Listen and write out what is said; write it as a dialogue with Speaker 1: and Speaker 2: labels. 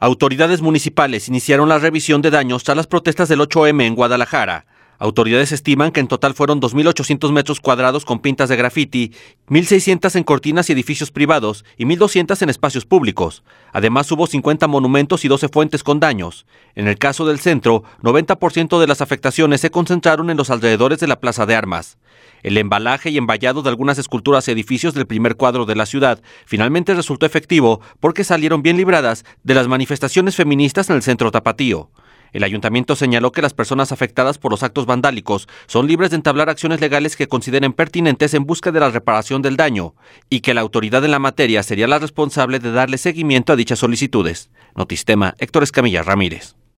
Speaker 1: Autoridades municipales iniciaron la revisión de daños tras las protestas del 8M en Guadalajara. Autoridades estiman que en total fueron 2.800 metros cuadrados con pintas de grafiti, 1.600 en cortinas y edificios privados y 1.200 en espacios públicos. Además, hubo 50 monumentos y 12 fuentes con daños. En el caso del centro, 90% de las afectaciones se concentraron en los alrededores de la Plaza de Armas. El embalaje y emballado de algunas esculturas y edificios del primer cuadro de la ciudad finalmente resultó efectivo porque salieron bien libradas de las manifestaciones feministas en el centro tapatío. El ayuntamiento señaló que las personas afectadas por los actos vandálicos son libres de entablar acciones legales que consideren pertinentes en busca de la reparación del daño y que la autoridad en la materia sería la responsable de darle seguimiento a dichas solicitudes. Notistema, Héctor Escamilla Ramírez.